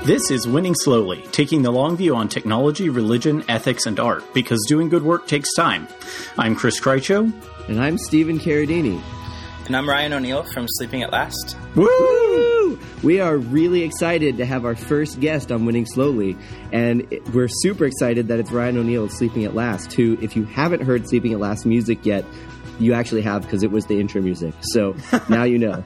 This is Winning Slowly, taking the long view on technology, religion, ethics, and art, because doing good work takes time. I'm Chris Krycho. And I'm Stephen Carradini. And I'm Ryan O'Neill from Sleeping at Last. Woo! We are really excited to have our first guest on Winning Slowly, and we're super excited that it's Ryan O'Neill of Sleeping at Last, who, if you haven't heard Sleeping at Last music yet, you actually have, because it was the intro music. So now you know.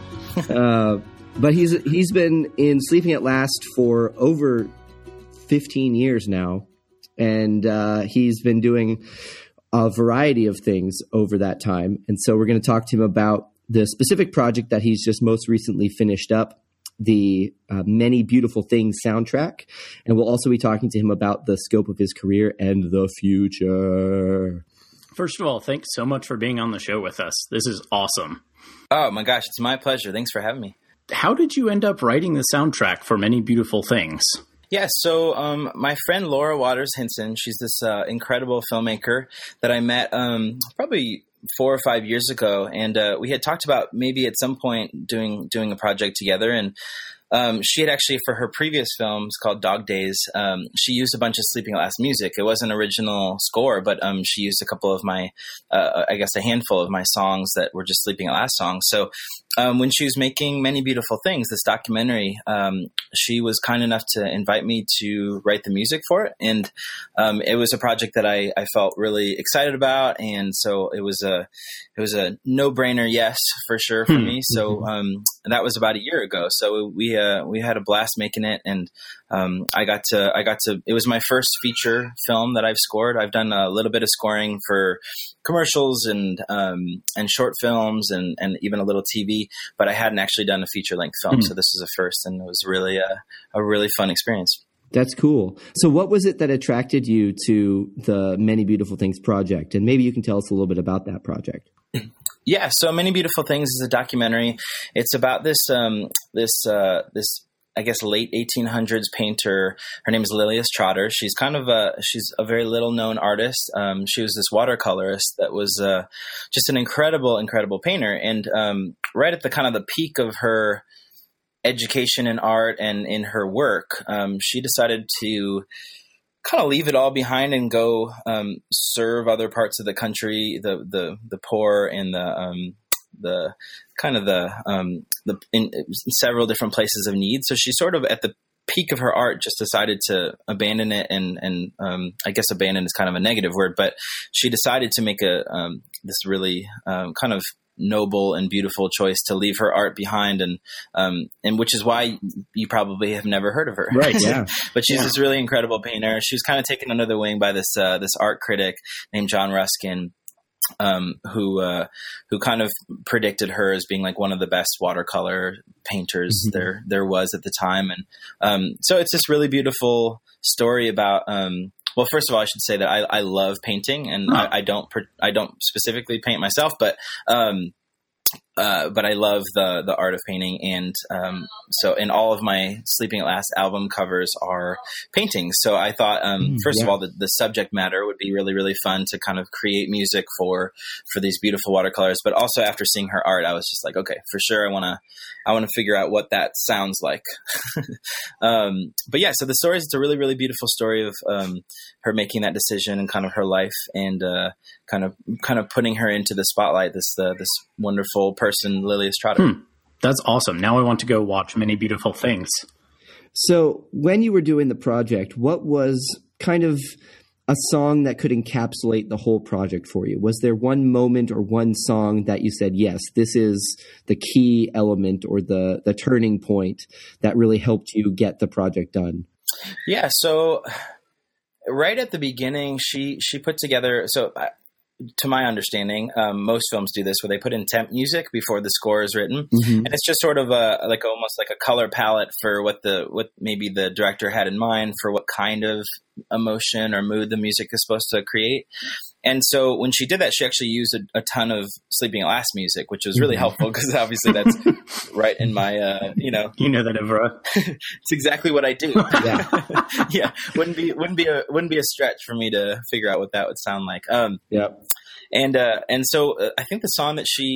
But he's been in Sleeping at Last for over 15 years now, and he's been doing a variety of things over that time. And so we're going to talk to him about the specific project that he's just most recently finished up, the Many Beautiful Things soundtrack. And we'll also be talking to him about the scope of his career and the future. First of all, thanks so much for being on the show with us. This is awesome. Oh my gosh, it's my pleasure. Thanks for having me. How did you end up writing the soundtrack for Many Beautiful Things? Yeah, so my friend Laura Waters Hinson, she's this incredible filmmaker that I met probably 4 or 5 years ago, and we had talked about maybe at some point doing a project together. And she had actually, for her previous films called Dog Days, she used a bunch of Sleeping at Last music. It wasn't original score, but she used a couple of my, I guess a handful of my songs that were just Sleeping at Last songs. So when she was making Many Beautiful Things, this documentary, she was kind enough to invite me to write the music for it. And it was a project that I felt really excited about. And so it was a no-brainer yes, for sure, for me. So that was about a year ago. So we had a blast making it, and I got to. It was my first feature film that I've scored. I've done a little bit of scoring for commercials and short films and even a little TV, but I hadn't actually done a feature length film. So this was a first, and it was really a really fun experience. That's cool. So what was it that attracted you to the Many Beautiful Things project? And maybe you can tell us a little bit about that project. Yeah, so Many Beautiful Things is a documentary. It's about this I guess late 1800s painter. Her name is Lilias Trotter. She's she's a very little known artist. She was this watercolorist that was just an incredible painter. And right at the kind of the peak of her education in art and in her work, she decided to kind of leave it all behind and go serve other parts of the country, the poor and the in several different places of need. So she sort of at the peak of her art just decided to abandon it, and I guess abandon is kind of a negative word, but she decided to make this really kind of noble and beautiful choice to leave her art behind, and which is why you probably have never heard of her. Right. Yeah. But she's this really incredible painter. She was kind of taken under the wing by this art critic named John Ruskin, who kind of predicted her as being like one of the best watercolor painters there was at the time. And so it's this really beautiful story about well, first of all, I should say that I love painting, and I don't specifically paint myself, but I love the art of painting. And so in all of my Sleeping at Last album covers are paintings. So I thought, first of all, the subject matter would be really, really fun to kind of create music for these beautiful watercolors. But also after seeing her art, I was just like, okay, for sure, I want to figure out what that sounds like. But yeah, so the story is, it's a really, really beautiful story of her making that decision and kind of her life, and kind of putting her into the spotlight, this wonderful person, Lilias Trotter. That's awesome. Now I want to go watch Many Beautiful Things. So when you were doing the project, what was kind of a song that could encapsulate the whole project for you? Was there one moment or one song that you said, yes, this is the key element or the turning point that really helped you get the project done? Yeah. So right at the beginning, she put together, to my understanding, most films do this where they put in temp music before the score is written. And it's just sort of almost like a color palette for what maybe the director had in mind for what kind of emotion or mood the music is supposed to create. And so when she did that, she actually used a ton of Sleeping at Last music, which was really helpful because obviously that's right in my, You know that, Evra. It's exactly what I do. Yeah. Yeah. Wouldn't be a stretch for me to figure out what that would sound like. Yeah. And so I think the song that she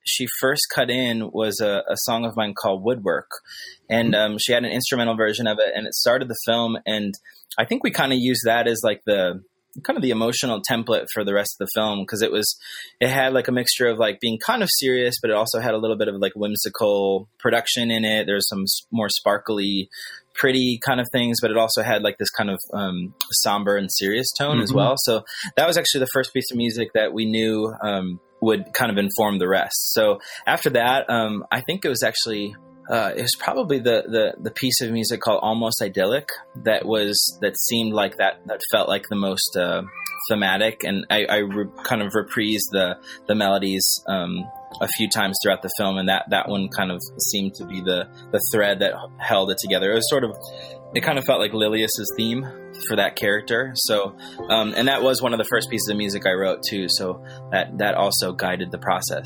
she first cut in was a song of mine called Woodwork. And she had an instrumental version of it, and it started the film. And I think we kind of used that as like the emotional template for the rest of the film, because it had like a mixture of like being kind of serious, but it also had a little bit of like whimsical production in it. There's some more sparkly, pretty kind of things, but it also had like this kind of somber and serious tone as well. So that was actually the first piece of music that we knew would kind of inform the rest. So after that, I think it was actually it was probably the piece of music called Almost Idyllic that seemed like that felt like the most thematic, and I kind of reprised the melodies a few times throughout the film, and that one kind of seemed to be the thread that held it together. It kind of felt like Lilius's theme for that character. So and that was one of the first pieces of music I wrote too, so that also guided the process.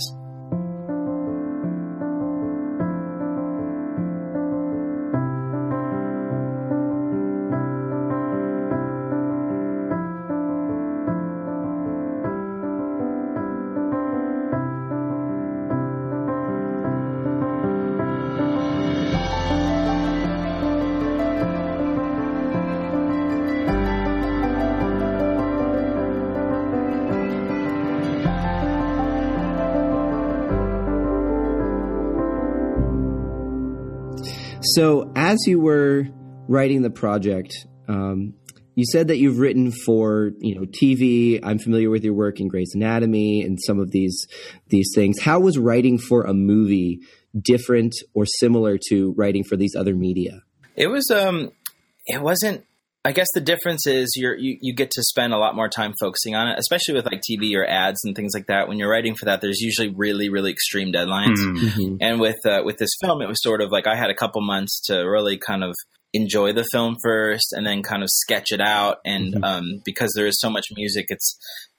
So as you were writing the project, you said that you've written for, TV. I'm familiar with your work in Grey's Anatomy and some of these things. How was writing for a movie different or similar to writing for these other media? It wasn't. I guess the difference is you get to spend a lot more time focusing on it, especially with like TV or ads and things like that. When you're writing for that, there's usually really, really extreme deadlines. Mm-hmm. And with this film, it was sort of like I had a couple months to really kind of enjoy the film first and then kind of sketch it out. And because there is so much music, it's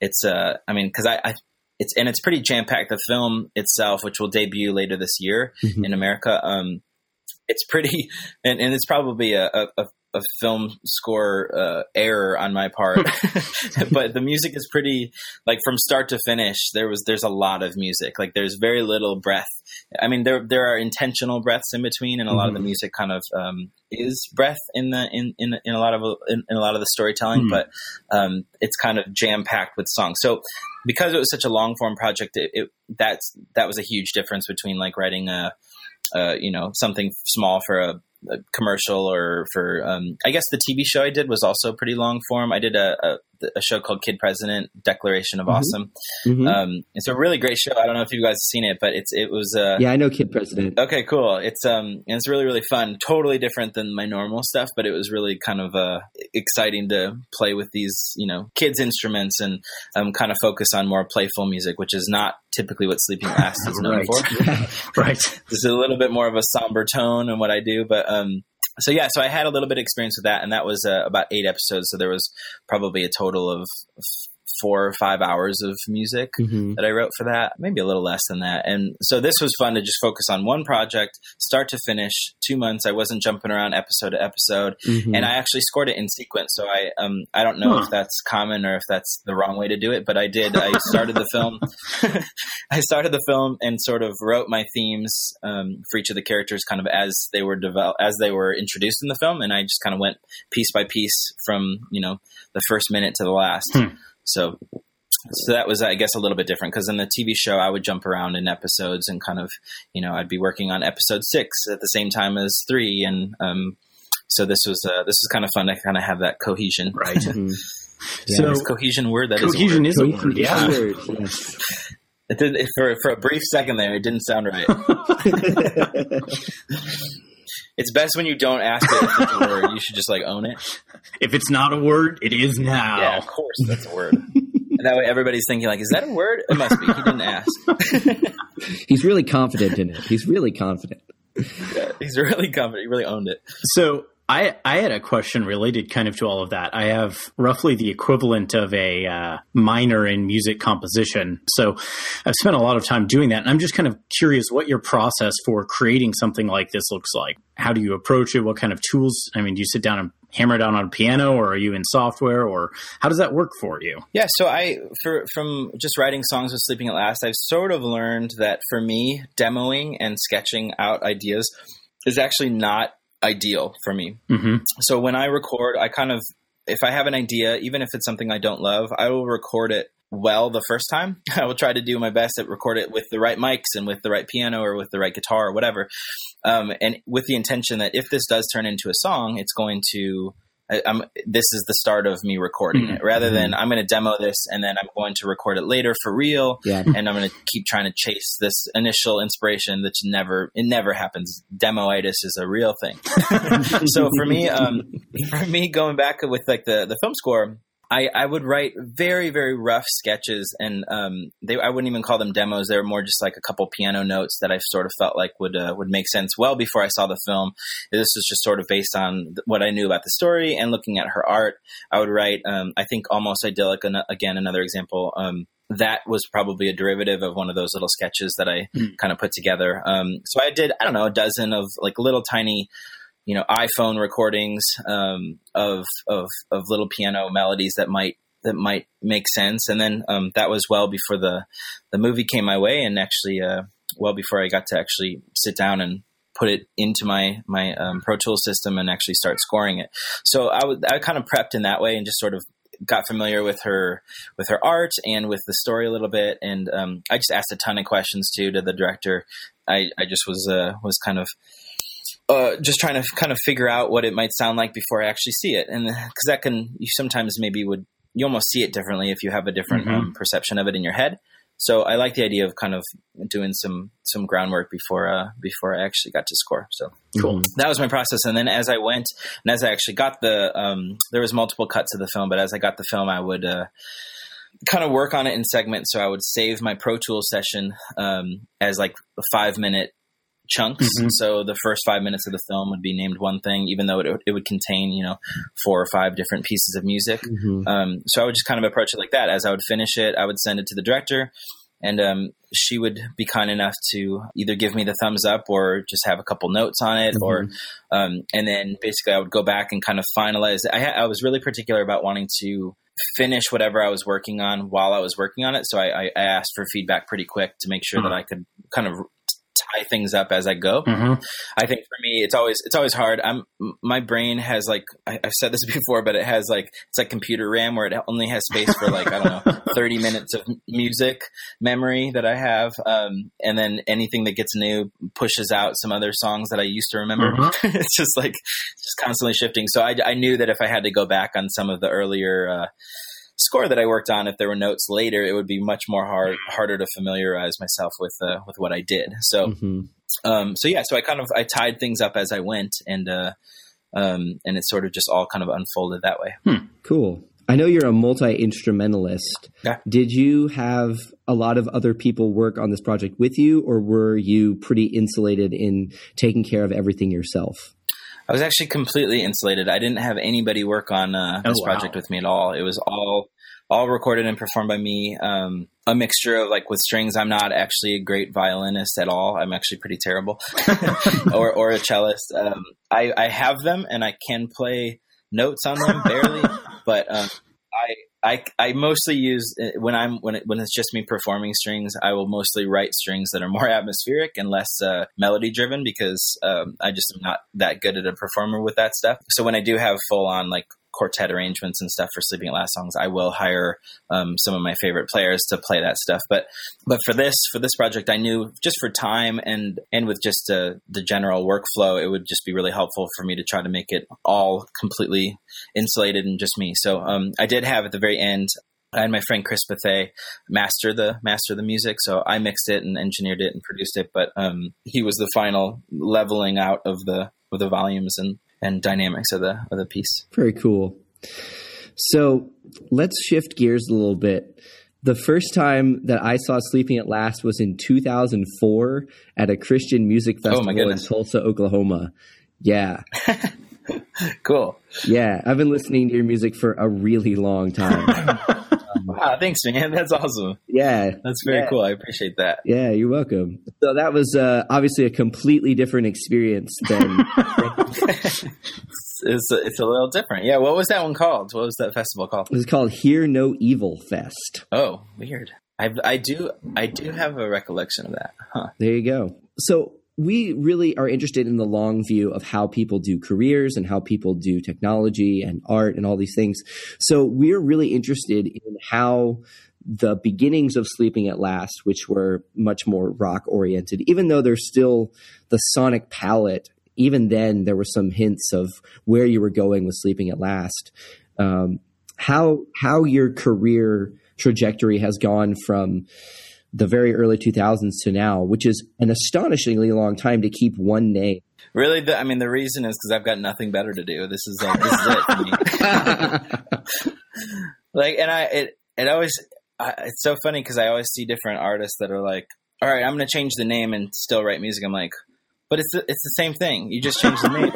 pretty jam packed. The film itself, which will debut later this year in America, it's pretty, and it's probably a film score error on my part, but the music is pretty, like from start to finish. There's a lot of music. Like there's very little breath. I mean, there are intentional breaths in between, and a lot of the music kind of is breath in a lot of the storytelling, but it's kind of jam packed with songs. So because it was such a long form project, that was a huge difference between like writing something small for a commercial or for I guess the TV show I did was also pretty long form. I did a show called Kid President, Declaration of Awesome. It's a really great show. I don't know if you guys have seen it, but it was yeah, I know Kid President. Okay, cool. It's really, really fun. Totally different than my normal stuff, but it was really kind of exciting to play with these kids instruments and kind of focus on more playful music, which is not typically what Sleeping Last is known for. Right. This is a little bit more of a somber tone in what I do, but so I had a little bit of experience with that, and that was about 8 episodes. So there was probably a total of 4 or 5 hours of music that I wrote for that, maybe a little less than that. And so this was fun to just focus on one project, start to finish, 2 months. I wasn't jumping around episode to episode, and I actually scored it in sequence. So I don't know if that's common or if that's the wrong way to do it, but I did. I started the film. I started the film and sort of wrote my themes for each of the characters kind of as they were introduced in the film, and I just kind of went piece by piece from the first minute to the last. So that was, I guess, a little bit different because in the TV show, I would jump around in episodes and kind of, I'd be working on episode 6 at the same time as 3. And so this was kind of fun to kind of have that cohesion. Right. Yeah. So is cohesion word? That cohesion is a word. Yeah. It did, for a brief second there, it didn't sound right. It's best when you don't ask it if it's a word. You should just own it. If it's not a word, it is now. Yeah, of course that's a word. And that way everybody's thinking is that a word? It must be. He didn't ask. He's really confident in it. He's really confident. Yeah, he's really confident. He really owned it. So I had a question related kind of to all of that. I have roughly the equivalent of a minor in music composition. So I've spent a lot of time doing that. And I'm just kind of curious what your process for creating something like this looks like. How do you approach it? What kind of tools? I mean, do you sit down and hammer it out on a piano, or are you in software, or how does that work for you? Yeah, so from just writing songs with Sleeping at Last, I've sort of learned that for me, demoing and sketching out ideas is actually not ideal for me. Mm-hmm. So when I record, if I have an idea, even if it's something I don't love, I will record it well the first time. I will try to do my best to record it with the right mics and with the right piano or with the right guitar or whatever. And with the intention that if this does turn into a song, it's going to, this is the start of me recording it, rather than I'm going to demo this and then I'm going to record it later for real. Yeah. And I'm going to keep trying to chase this initial inspiration that it never happens. Demoitis is a real thing. So for me, going back with like the film score, I would write very, very rough sketches, and I wouldn't even call them demos. They were more just like a couple piano notes that I sort of felt like would make sense well before I saw the film. This was just sort of based on what I knew about the story and looking at her art. I would write, I think, Almost Idyllic, again, another example. That was probably a derivative of one of those little sketches that I kind of put together. So I did, I don't know, a dozen of like little tiny iPhone recordings of little piano melodies that might make sense. And then that was well before the movie came my way, and actually well before I got to actually sit down and put it into my Pro Tools system and actually start scoring it. So I kind of prepped in that way and just sort of got familiar with her art and with the story a little bit. And I just asked a ton of questions too to the director. I just was kind of just trying to kind of figure out what it might sound like before I actually see it. And because you sometimes maybe you almost see it differently if you have a different perception of it in your head. So I like the idea of kind of doing some groundwork before I actually got to score. So cool. That was my process. And then as I went and as I actually got there was multiple cuts of the film, but as I got the film, I would kind of work on it in segments. So I would save my Pro Tools session as like a 5-minute chunks. So the first 5 minutes of the film would be named one thing, even though it would contain 4 or 5 different pieces of music. So I would just kind of approach it like that. As I would finish it, I would send it to the director, and she would be kind enough to either give me the thumbs up or just have a couple notes on it, or and then basically I would go back and kind of finalize it. I was really particular about wanting to finish whatever I was working on while I was working on it, so I asked for feedback pretty quick to make sure that I could kind of tie things up as I go. I think for me, it's always hard. My brain has like, I've said this before, but it's like computer RAM, where it only has space for like, I don't know, 30 minutes of music memory that I have. And then anything that gets new pushes out some other songs that I used to remember. It's just constantly shifting. So I knew that if I had to go back on some of the earlier, score that I worked on, if there were notes later, it would be much more harder to familiarize myself with what I did. So, so I tied things up as I went, and it sort of just all kind of unfolded that way. Cool. I know you're a multi-instrumentalist. Yeah. Did you have a lot of other people work on this project with you, or were you pretty insulated in taking care of everything yourself? I was actually completely insulated. I didn't have anybody work on this project with me at all. It was all recorded and performed by me. A mixture of like with strings. I'm not actually a great violinist at all. I'm actually pretty terrible, or a cellist. I have them and I can play notes on them barely, but I mostly use when it's just me performing strings. I will mostly write strings that are more atmospheric and less melody driven, because I just am not that good at a performer with that stuff. So when I do have full on like quartet arrangements and stuff for Sleeping at Last songs, I will hire some of my favorite players to play that stuff. But for this project, I knew just for time and with just the general workflow, it would just be really helpful for me to try to make it all completely insulated and just me. So I did have at the very end, I had my friend Chris Bethea master the music. So I mixed it and engineered it and produced it, but he was the final leveling out of the volumes and dynamics of the piece. Very cool. So let's shift gears a little bit. The first time that I saw Sleeping at Last was in 2004 at a Christian music festival in Tulsa, Oklahoma. Yeah. Cool. Yeah. I've been listening to your music for a really long time. Ah, thanks, man. That's awesome. Yeah. That's very cool. I appreciate that. Yeah, you're welcome. So that was obviously a completely different experience than... It's a little different. Yeah, what was that one called? What was that festival called? It was called Hear No Evil Fest. Oh, weird. I do have a recollection of that. Huh. There you go. So we really are interested in the long view of how people do careers and how people do technology and art and all these things. So we're really interested in how the beginnings of Sleeping at Last, which were much more rock oriented, even though there's still the sonic palette, even then there were some hints of where you were going with Sleeping at Last. How your career trajectory has gone from the very early 2000s to now, which is an astonishingly long time to keep one name. Really, the reason is because I've got nothing better to do. This is it for me. It's so funny because I always see different artists that are like, all right, I'm going to change the name and still write music. I'm like, but it's the same thing. You just changed the name.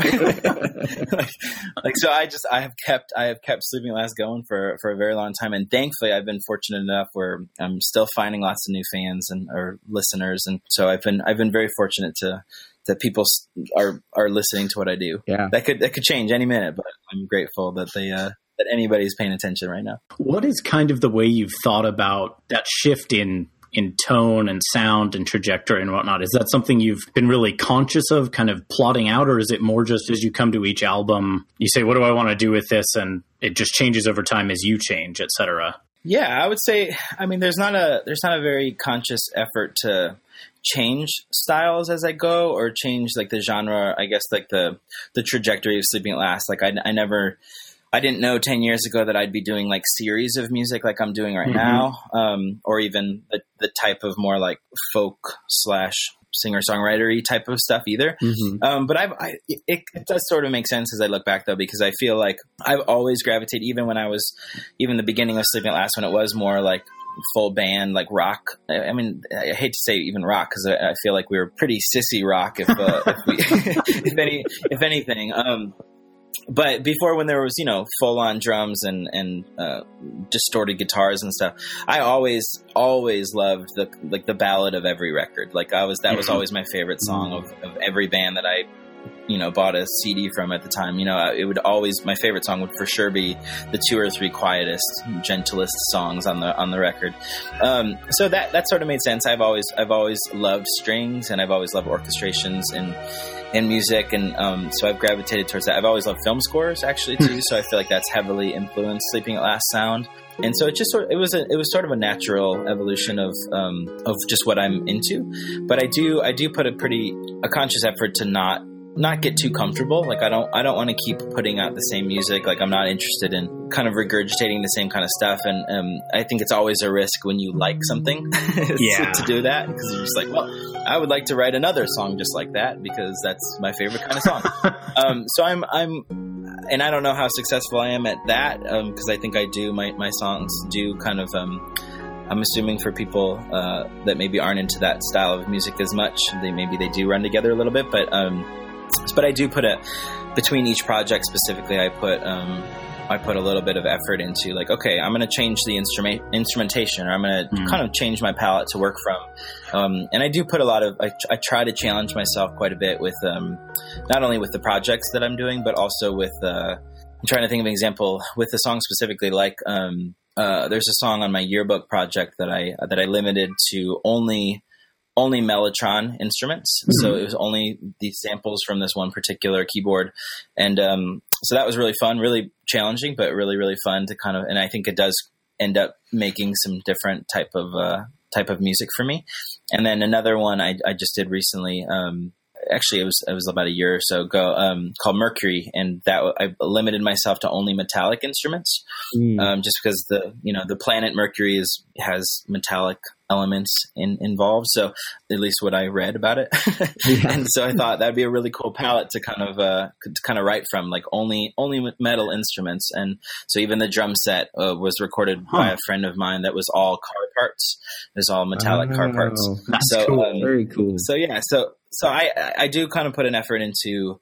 So I have kept Sleeping at Last going for a very long time, and thankfully I've been fortunate enough where I'm still finding lots of new fans or listeners, and so I've been very fortunate that people are listening to what I do. Yeah, that could change any minute, but I'm grateful that that anybody's paying attention right now. What is kind of the way you've thought about that shift in tone and sound and trajectory and whatnot? Is that something you've been really conscious of kind of plotting out, or is it more just as you come to each album, you say, what do I want to do with this? And it just changes over time as you change, et cetera. Yeah, I would say, there's not a very conscious effort to change styles as I go or change like the genre, I guess like the trajectory of Sleeping at Last. Like I didn't know 10 years ago that I'd be doing like series of music like I'm doing right now, or even the type of more like folk / singer-songwriter-y type of stuff either. But it does sort of make sense as I look back though, because I feel like I've always gravitated, even the beginning of Sleeping at Last, when it was more like full band, like rock. I hate to say even rock, because I feel like we were pretty sissy rock if anything. But before, when there was, full on drums and distorted guitars and stuff, I always loved the ballad of every record. Like that was always my favorite song of every band that I, bought a CD from at the time. It would always, my favorite song would for sure be the 2 or 3 quietest, gentlest songs on the record. So that sort of made sense. I've always loved strings, and I've always loved orchestrations in music, and so I've gravitated towards that. I've always loved film scores actually too, so I feel like that's heavily influenced Sleeping at Last sound. And so it was sort of a natural evolution of just what I'm into. But I do put a conscious effort to not get too comfortable. Like I don't want to keep putting out the same music. Like I'm not interested in kind of regurgitating the same kind of stuff. And I think it's always a risk when you like something to do that, because you're just like, well, I would like to write another song just like that because that's my favorite kind of song. So I'm and I don't know how successful I am at that, because I think I do my songs do kind of I'm assuming for people that maybe aren't into that style of music as much, they do run together a little bit, but I do put between each project specifically, I put a little bit of effort into like, okay, I'm going to change the instrumentation, or I'm going to kind of change my palette to work from. And I do put I try to challenge myself quite a bit with, not only with the projects that I'm doing, but also with, I'm trying to think of an example with the song specifically, like, there's a song on my yearbook project that I limited to only Mellotron instruments. So it was only the samples from this one particular keyboard. And so that was really fun, really challenging, but really, really fun to kind of, and I think it does end up making some different type of music for me. And then another one I just did recently, actually it was about a year or so ago, called Mercury, and that I limited myself to only metallic instruments, just because the planet Mercury has metallic elements involved. So at least what I read about it. And so I thought that'd be a really cool palette to kind of write from, like only metal instruments. And so even the drum set was recorded by a friend of mine that was all car parts. It was all metallic car parts. That's cool. Very cool. So yeah, so I do kind of put an effort into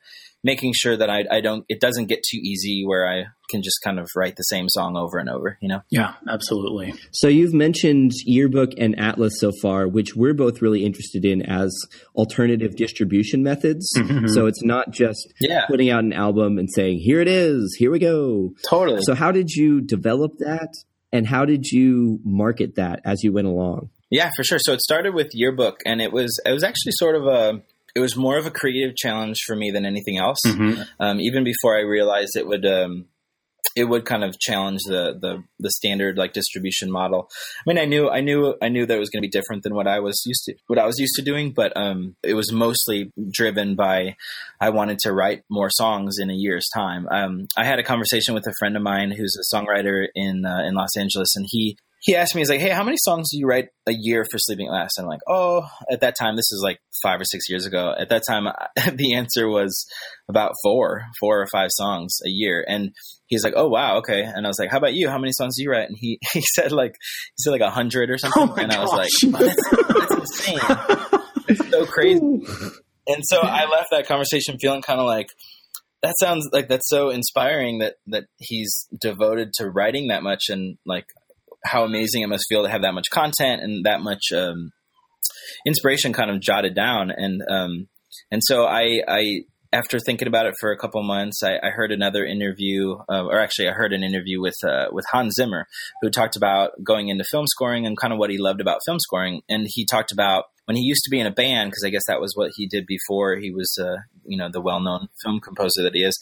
making sure that I don't, it doesn't get too easy where I can just kind of write the same song over and over, you know? Yeah, absolutely. So you've mentioned Yearbook and Atlas so far, which we're both really interested in as alternative distribution methods. Mm-hmm. So it's not just putting out an album and saying, here it is, here we go. Totally. So how did you develop that, and how did you market that as you went along? Yeah, for sure. So it started with Yearbook, and it was actually sort of it was more of a creative challenge for me than anything else. Mm-hmm. Even before I realized it would kind of challenge the standard like distribution model. I mean, I knew that it was going to be different than what I was used to doing, but it was mostly driven by I wanted to write more songs in a year's time. I had a conversation with a friend of mine who's a songwriter in Los Angeles, and he asked me, he's like, hey, how many songs do you write a year for Sleeping at Last? And I'm like, oh, at that time, this is like 5 or 6 years ago. At that time, the answer was about 4 or 5 songs a year. And he's like, oh, wow. Okay. And I was like, how about you? How many songs do you write? And he said like 100 or something. Oh my and I gosh. was like, oh, that's insane. It's so crazy. And so I left that conversation feeling kind of like, that sounds like that's so inspiring that he's devoted to writing that much, and like, how amazing it must feel to have that much content and that much inspiration kind of jotted down. And so I after thinking about it for a couple months, I heard another interview, or actually I heard an interview with Hans Zimmer, who talked about going into film scoring and kind of what he loved about film scoring. And he talked about when he used to be in a band, because I guess that was what he did before he was, the well-known film composer that he is.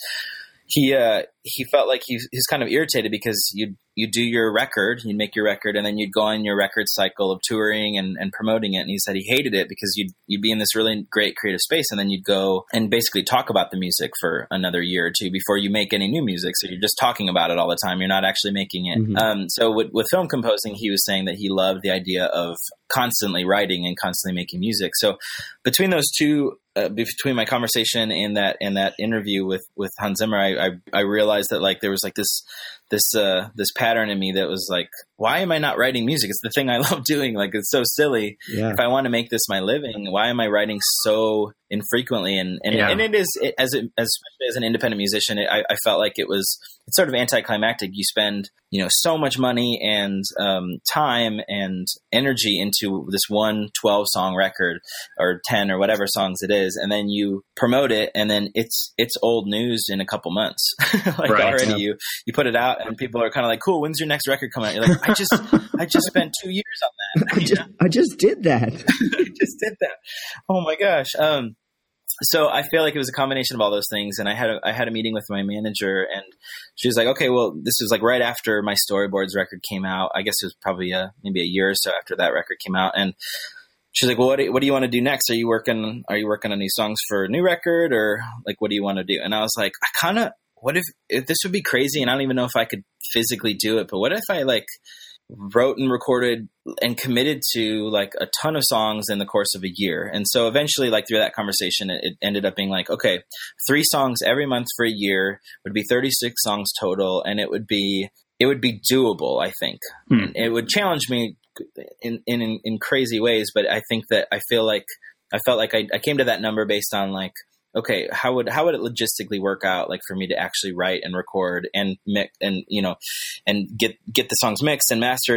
He felt like he's kind of irritated because you do your record, you make your record, and then you'd go on your record cycle of touring and promoting it. And he said he hated it because you'd be in this really great creative space, and then you'd go and basically talk about the music for another year or two before you make any new music. So you're just talking about it all the time. You're not actually making it. Mm-hmm. So with film composing, he was saying that he loved the idea of constantly writing and constantly making music. So between those two, between my conversation and that interview with Hans Zimmer, I realized that like there was like this pattern in me that was like, why am I not writing music? It's the thing I love doing. Like, it's so silly. Yeah. If I want to make this my living, why am I writing so infrequently? And it is, especially as an independent musician, I felt like it's sort of anticlimactic. You spend, so much money and time and energy into this one 12-song record or 10 or whatever songs it is, and then you promote it, and then it's old news in a couple months. Like right, already you put it out, and people are kind of like, cool, when's your next record coming out? You're like, I just spent 2 years on that. I just did that. I just did that. Oh my gosh. So I feel like it was a combination of all those things. And I had a meeting with my manager, and she was like, okay, well, this was like right after my Storyboards record came out. I guess it was probably maybe a year or so after that record came out. And she's like, well, what do you want to do next? Are you working on new songs for a new record, or like, what do you want to do? And I was like, what if this would be crazy, and I don't even know if I could physically do it, but what if I like wrote and recorded and committed to like a ton of songs in the course of a year? And so eventually, like through that conversation, it ended up being like, okay, 3 songs every month for a year would be 36 songs total. And it would be doable, I think. And it would challenge me in crazy ways, but I think that I felt like I came to that number based on like, okay, how would it logistically work out, like for me to actually write and record and mix and get the songs mixed and mastered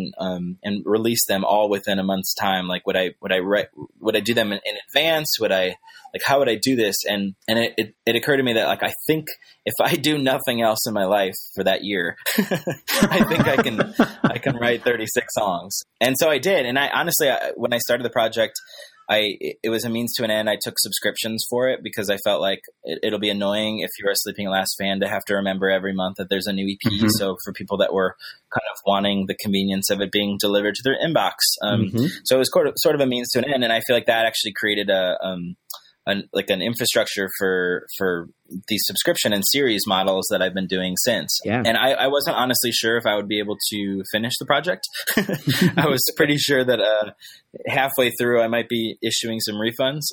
and release them all within a month's time? Like, would I do them in advance? How would I do this? And it occurred to me that like, I think if I do nothing else in my life for that year, I think I can write 36 songs. And so I did. And I honestly, when I started the project, it was a means to an end. I took subscriptions for it because I felt like it'll be annoying if you're a Sleeping at Last fan to have to remember every month that there's a new EP. Mm-hmm. So for people that were kind of wanting the convenience of it being delivered to their inbox. So it was sort of a means to an end. And I feel like that actually created an infrastructure for these subscription and series models that I've been doing since. Yeah. And I wasn't honestly sure if I would be able to finish the project. I was pretty sure that halfway through I might be issuing some refunds,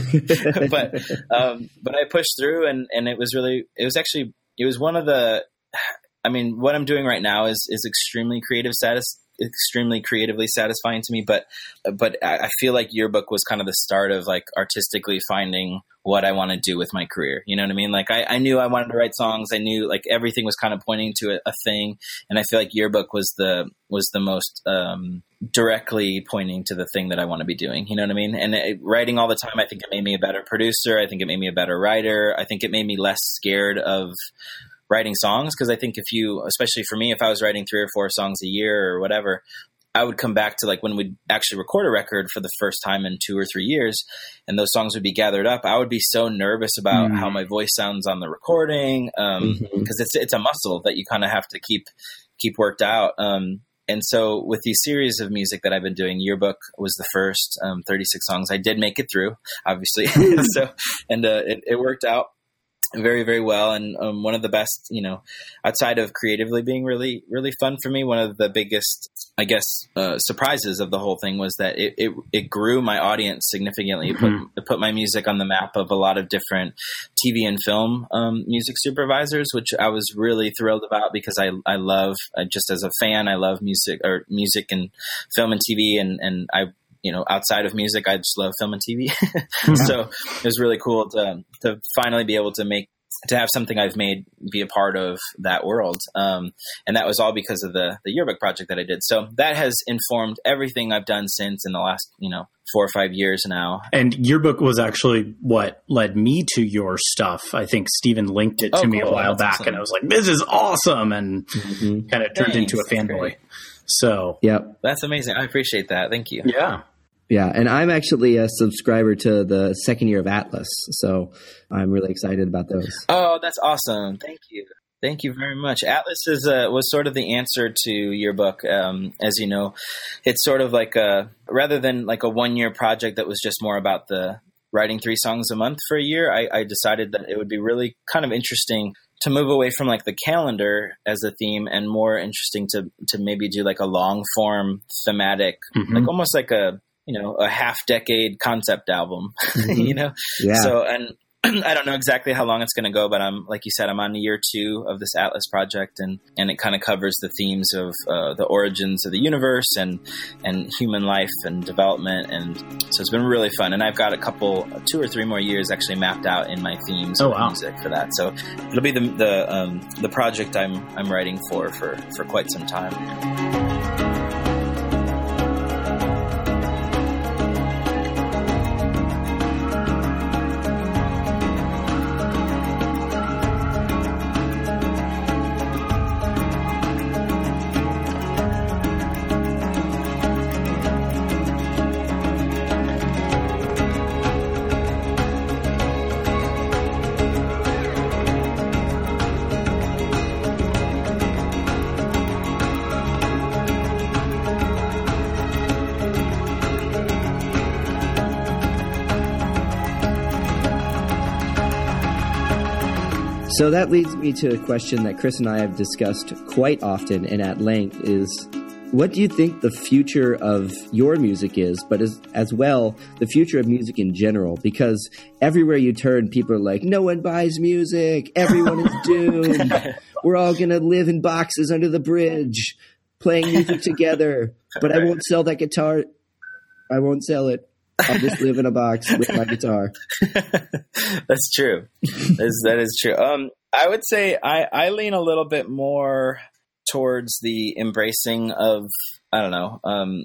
but I pushed through, and it was one of the, I mean, what I'm doing right now is extremely creative extremely creatively satisfying to me. But I feel like Yearbook was kind of the start of like artistically finding what I want to do with my career. You know what I mean? Like I knew I wanted to write songs. I knew like everything was kind of pointing to a thing. And I feel like Yearbook was the most directly pointing to the thing that I want to be doing. You know what I mean? And writing all the time, I think it made me a better producer. I think it made me a better writer. I think it made me less scared of writing songs. Cause I think especially for me, if I was writing 3 or 4 songs a year or whatever, I would come back to like when we'd actually record a record for the first time in 2 or 3 years and those songs would be gathered up. I would be so nervous about how my voice sounds on the recording. Cause it's a muscle that you kind of have to keep worked out. And so with these series of music that I've been doing, Yearbook was the first 36 songs. I did make it through, obviously. It worked out very, very well. And one of the best, outside of creatively being really, really fun for me, one of the biggest, I guess, surprises of the whole thing was that it grew my audience significantly. It put my music on the map of a lot of different TV and film music supervisors, which I was really thrilled about because I love, just as a fan, I love music and film and TV. And I, outside of music, I just love film and TV. So it was really cool to finally be able to have something I've made be a part of that world. And that was all because of the Yearbook project that I did. So that has informed everything I've done since in the last, 4 or 5 years now. And Yearbook was actually what led me to your stuff. I think Steven linked it to me a while back and I was like, this is awesome. And kind of turned into a fanboy. So that's amazing. I appreciate that. Thank you. Yeah. Yeah, and I'm actually a subscriber to the second year of Atlas, so I'm really excited about those. Oh, that's awesome. Thank you. Thank you very much. Atlas was sort of the answer to Yearbook. As you know, it's sort of like rather than like a 1-year project that was just more about the writing 3 songs a month for a year, I decided that it would be really kind of interesting to move away from like the calendar as a theme and more interesting to maybe do like a long form thematic, like almost like a half-decade concept album, Yeah. So, and I don't know exactly how long it's going to go, but like you said, I'm on year 2 of this Atlas project, and it kind of covers the themes of the origins of the universe and human life and development, and so it's been really fun. And I've got 2 or 3 more years actually mapped out in my themes of music for that. So it'll be the project I'm writing for quite some time. So that leads me to a question that Chris and I have discussed quite often and at length is, what do you think the future of your music is, but as well, the future of music in general? Because everywhere you turn, people are like, no one buys music. Everyone is doomed. We're all going to live in boxes under the bridge, playing music together. But I won't sell that guitar. I won't sell it. I'll just live in a box with my guitar. That's true. That is true. I would say I lean a little bit more towards the embracing of, I don't know,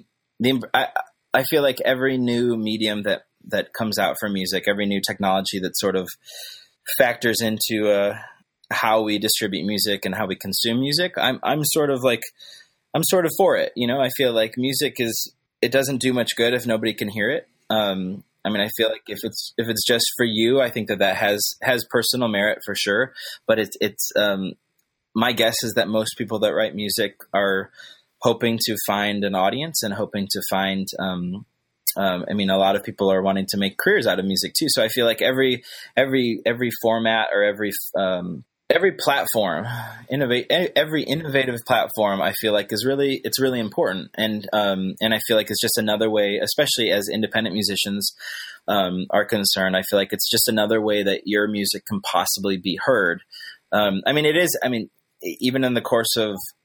I feel like every new medium that comes out for music, every new technology that sort of factors into how we distribute music and how we consume music, I'm sort of for it. I feel like music it doesn't do much good if nobody can hear it. I feel like if it's just for you, I think that has personal merit for sure. But it's my guess is that most people that write music are hoping to find an audience and hoping to find, a lot of people are wanting to make careers out of music too. So I feel like every format or every platform, every innovative platform, I feel like it's really important. And I feel like it's just another way, especially as independent musicians are concerned, I feel like it's just another way that your music can possibly be heard. Even in the course of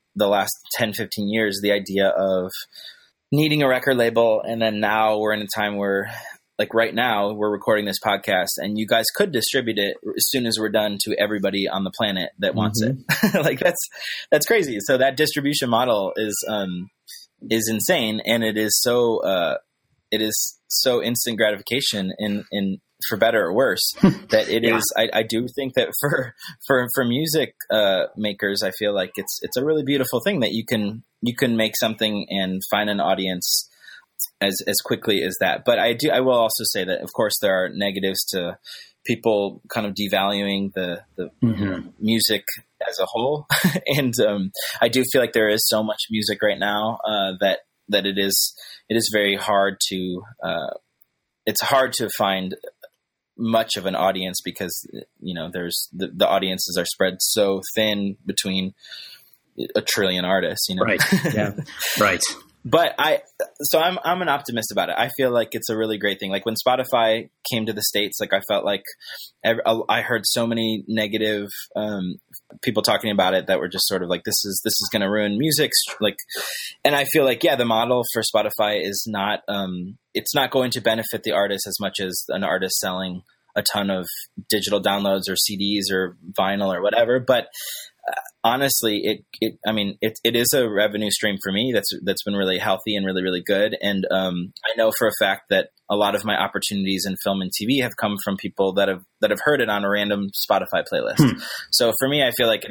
the last 10, 15 years, the idea of needing a record label. And then now we're in a time where, like right now, we're recording this podcast and you guys could distribute it as soon as we're done to everybody on the planet that wants it. Like that's crazy. So that distribution model is insane. And it is so instant gratification in for better or worse that it is. I do think that for music makers, I feel like it's a really beautiful thing that you can make something and find an audience as quickly as that. But I will also say that, of course, there are negatives to people kind of devaluing the music as a whole. And I do feel like there is so much music right now that it is very hard to it's hard to find much of an audience because, there's the audiences are spread so thin between a trillion artists, Right. Yeah. Right. But I'm an optimist about it. I feel like it's a really great thing. Like when Spotify came to the States, like I felt like I heard so many negative people talking about it that were just sort of like, this is going to ruin music. Like, and I feel like, the model for Spotify is not, it's not going to benefit the artist as much as an artist selling a ton of digital downloads or CDs or vinyl or whatever. But honestly, it is a revenue stream for me that's been really healthy and really, really good. And I know for a fact that a lot of my opportunities in film and TV have come from people that have heard it on a random Spotify playlist. So for me, I feel like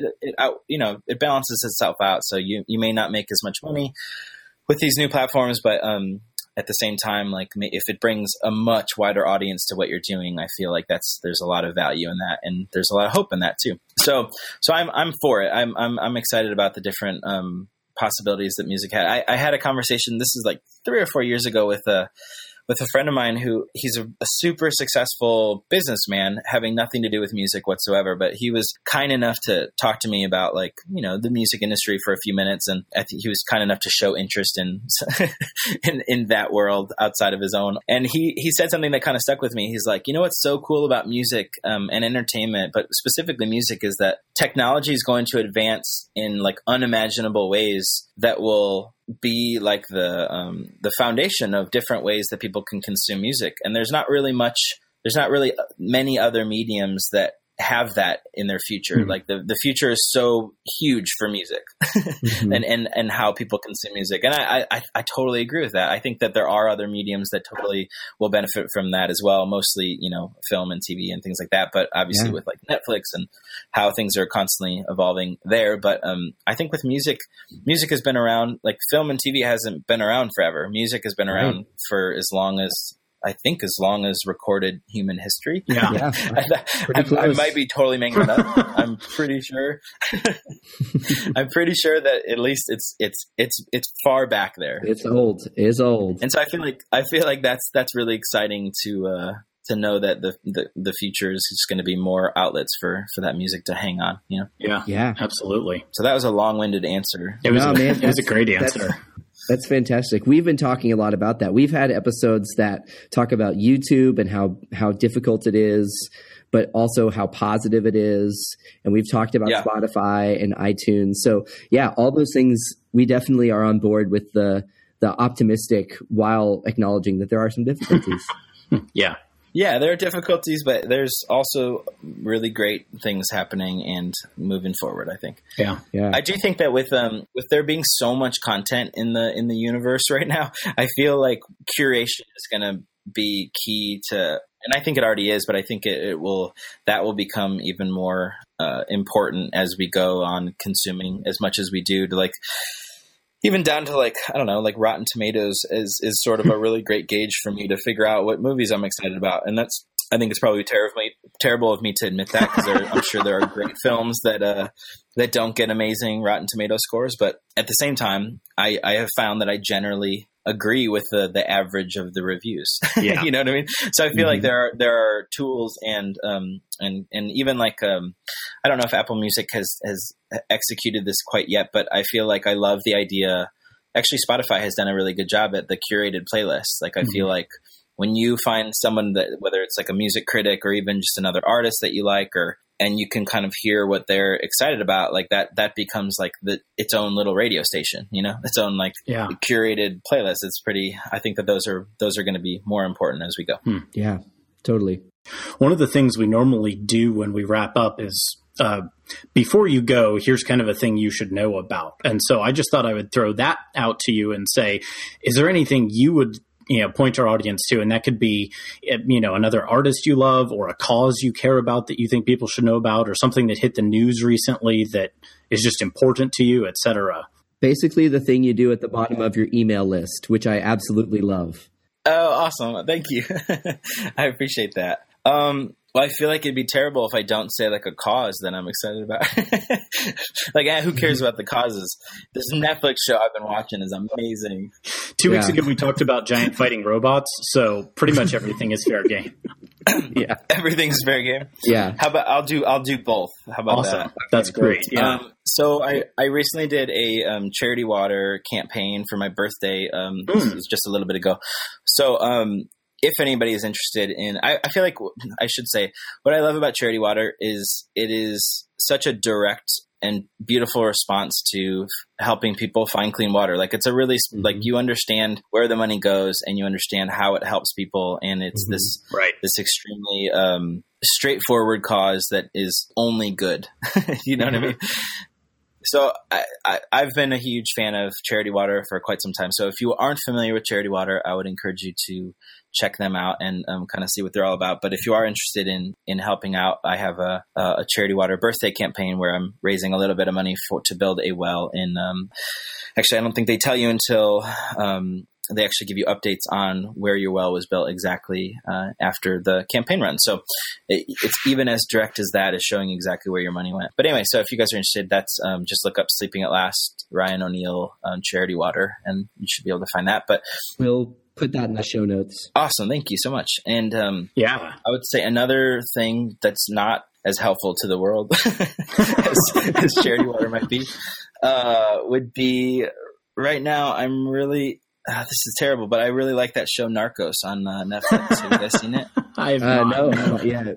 it balances itself out. So you may not make as much money with these new platforms, but at the same time, like if it brings a much wider audience to what you're doing, I feel like there's a lot of value in that, and there's a lot of hope in that too. So I'm for it. I'm excited about the different possibilities that music had. I had a conversation. This is like 3 or 4 years ago with a friend of mine who he's a super successful businessman having nothing to do with music whatsoever. But he was kind enough to talk to me about the music industry for a few minutes. And I think he was kind enough to show interest in that world outside of his own. And he said something that kind of stuck with me. He's like, what's so cool about music and entertainment, but specifically music, is that technology is going to advance in like unimaginable ways that will be like the foundation of different ways that people can consume music. And there's not really many other mediums that have that in their future. Like the future is so huge for music and how people consume music. And I totally agree with that. I think that there are other mediums that totally will benefit from that as well. Mostly, film and TV and things like that. But obviously with like Netflix and how things are constantly evolving there. But I think with music has been around, like film and TV hasn't been around forever. Music has been around for as long as recorded human history. Yeah. I might be totally making that up. I'm pretty sure. I'm pretty sure that at least it's far back there. It's old. And so I feel like that's really exciting to know that the future is just going to be more outlets for that music to hang on. Yeah, absolutely. So that was a long-winded answer. It was a great answer. That's fantastic. We've been talking a lot about that. We've had episodes that talk about YouTube and how difficult it is, but also how positive it is. And we've talked about Spotify and iTunes. So all those things, we definitely are on board with the optimistic while acknowledging that there are some difficulties. Yeah, there are difficulties, but there's also really great things happening and moving forward, I think. Yeah. I do think that with there being so much content in the universe right now, I feel like curation is going to be key to, and I think it already is, but I think that will become even more important as we go on consuming as much as we do, to like even down to like, I don't know, like Rotten Tomatoes is sort of a really great gauge for me to figure out what movies I'm excited about. And I think it's probably terrible of me to admit that, because I'm sure there are great films that don't get amazing Rotten Tomato scores. But at the same time, I have found that I generally agree with the average of the reviews. Yeah. You know what I mean? So I feel like there are tools and even like, I don't know if Apple Music has executed this quite yet, but I feel like I love the idea. Actually, Spotify has done a really good job at the curated playlist. Like I feel like when you find someone that, whether it's like a music critic or even just another artist that you like, or and you can kind of hear what they're excited about, like that becomes like its own little radio station, its own like curated playlist. It's pretty, I think that those are going to be more important as we go. Yeah, totally. One of the things we normally do when we wrap up is, before you go, here's kind of a thing you should know about. And so I just thought I would throw that out to you and say, is there anything you would point our audience to? And that could be, another artist you love, or a cause you care about that you think people should know about, or something that hit the news recently that is just important to you, etc. Basically the thing you do at the bottom of your email list, which I absolutely love. Oh, awesome. Thank you. I appreciate that. Well, I feel like it'd be terrible if I don't say like a cause that I'm excited about. Like, who cares about the causes? This Netflix show I've been watching is amazing. 2 weeks ago, we talked about giant fighting robots. So pretty much everything is fair game. Yeah. Everything's fair game. Yeah. How about I'll do both. How about that? That's great. Yeah. So I recently did a charity water campaign for my birthday. It was just a little bit ago. So, if anybody is interested in, I feel like I should say what I love about Charity Water is it is such a direct and beautiful response to helping people find clean water. Like, it's a really, like, you understand where the money goes and you understand how it helps people. And it's this extremely straightforward cause that is only good. You know what I mean? So I've been a huge fan of Charity Water for quite some time. So if you aren't familiar with Charity Water, I would encourage you to check them out and kind of see what they're all about. But if you are interested in helping out, I have a Charity Water birthday campaign where I'm raising a little bit of money to build a well in actually, I don't think they tell you until they actually give you updates on where your well was built exactly after the campaign run. So it's even as direct as that, is showing exactly where your money went. But anyway, so if you guys are interested, that's just look up Sleeping at Last, Ryan O'Neal, Charity Water, and you should be able to find that. But we'll put that in the show notes. Awesome. Thank you so much. And I would say another thing that's not as helpful to the world as Charity Water might be, would be right now I'm really... this is terrible, but I really like that show Narcos on Netflix. Have you guys seen it? I have not. No, not yet.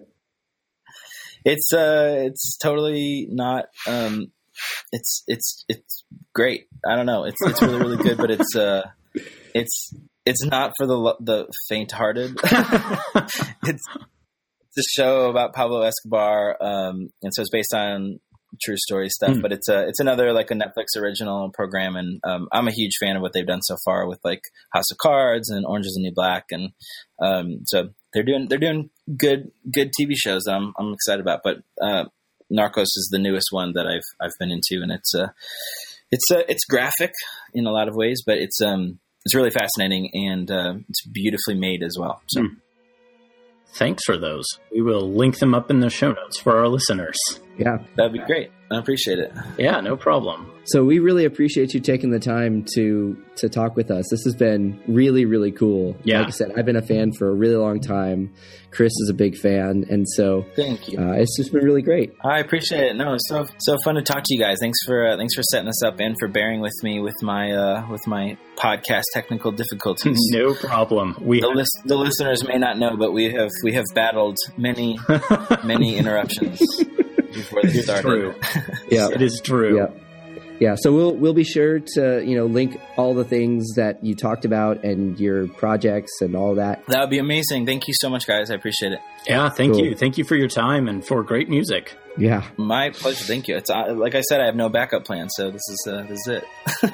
It's totally not. It's great. I don't know. It's really, really good, but it's not for the faint-hearted. It's a show about Pablo Escobar, and so it's based on true story stuff, but it's another like a Netflix original program, and I'm a huge fan of what they've done so far with like House of Cards and Orange Is the New Black, and so they're doing good TV shows that I'm excited about. But Narcos is the newest one that I've been into, and it's graphic in a lot of ways, but it's really fascinating, and it's beautifully made as well. So. Thanks for those. We will link them up in the show notes for our listeners. Yeah. That'd be great. I appreciate it. Yeah, no problem. So we really appreciate you taking the time to talk with us. This has been really, really cool. Yeah. Like I said, I've been a fan for a really long time. Chris is a big fan. And so thank you. It's just been really great. I appreciate it. No, it's so fun to talk to you guys. Thanks for setting this up and for bearing with me with my podcast technical difficulties. No problem. The listeners may not know, but we have battled many interruptions before they started. True. Yeah, it is true. Yeah. Yeah, so we'll be sure to link all the things that you talked about and your projects and all that. That would be amazing. Thank you so much, guys. I appreciate it. Yeah, thank you. Thank you for your time and for great music. Yeah, my pleasure. Thank you. It's like I said, I have no backup plan, so this is it.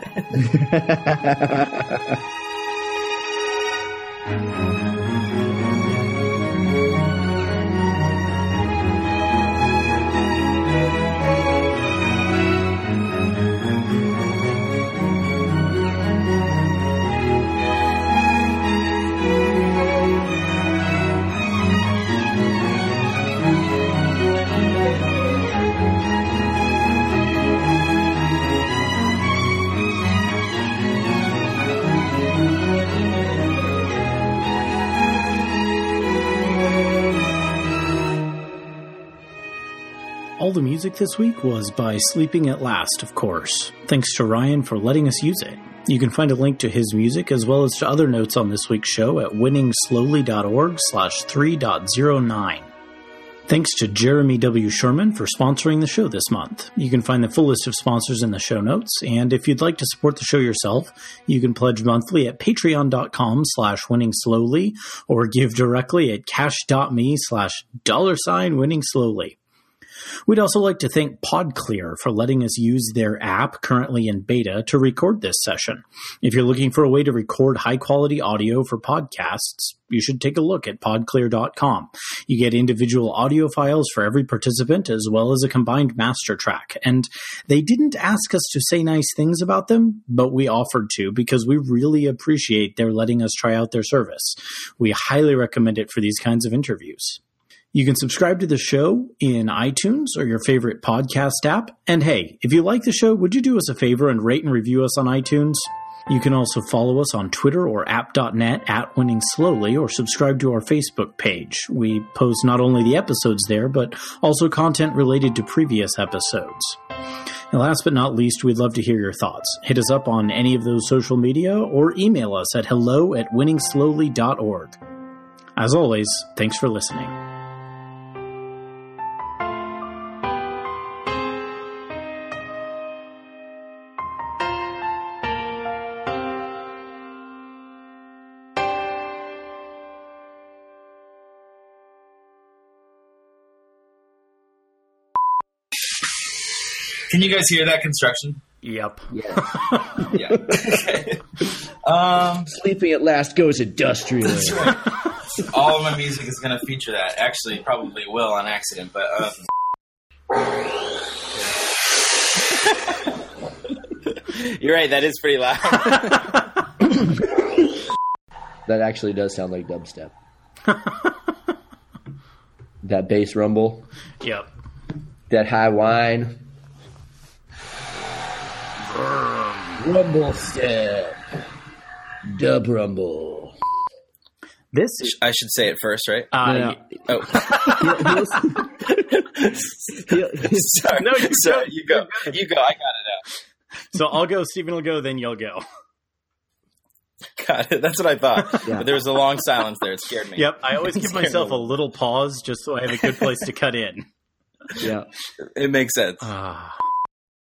All the music this week was by Sleeping at Last, of course. Thanks to Ryan for letting us use it. You can find a link to his music as well as to other notes on this week's show at winningslowly.org/3.09. Thanks to Jeremy W. Sherman for sponsoring the show this month. You can find the full list of sponsors in the show notes, and if you'd like to support the show yourself, you can pledge monthly at patreon.com/winningslowly or give directly at cash.me/$winningslowly. We'd also like to thank PodClear for letting us use their app, currently in beta, to record this session. If you're looking for a way to record high-quality audio for podcasts, you should take a look at podclear.com. You get individual audio files for every participant, as well as a combined master track. And they didn't ask us to say nice things about them, but we offered to because we really appreciate their letting us try out their service. We highly recommend it for these kinds of interviews. You can subscribe to the show in iTunes or your favorite podcast app. And hey, if you like the show, would you do us a favor and rate and review us on iTunes? You can also follow us on Twitter or app.net @winningslowly or subscribe to our Facebook page. We post not only the episodes there, but also content related to previous episodes. And last but not least, we'd love to hear your thoughts. Hit us up on any of those social media or email us at hello@winningslowly.org. As always, thanks for listening. Can you guys hear that construction? Yep. Yeah. Yeah. Okay. Sleeping at Last goes industrial. That's right. All of my music is going to feature that. Actually, probably will on accident, but you're right. That is pretty loud. That actually does sound like dubstep. That bass rumble. Yep. That high whine. Rumble step. Dub rumble. This I should say it first, right? No. Oh, sorry. No, sorry. You go. You go. I got it out. So I'll go, Stephen will go, then you'll go. Got it. That's what I thought. Yeah. But there was a long silence there. It scared me. Yep, I always give myself a little pause just so I have a good place to cut in. Yeah. It makes sense. Ah.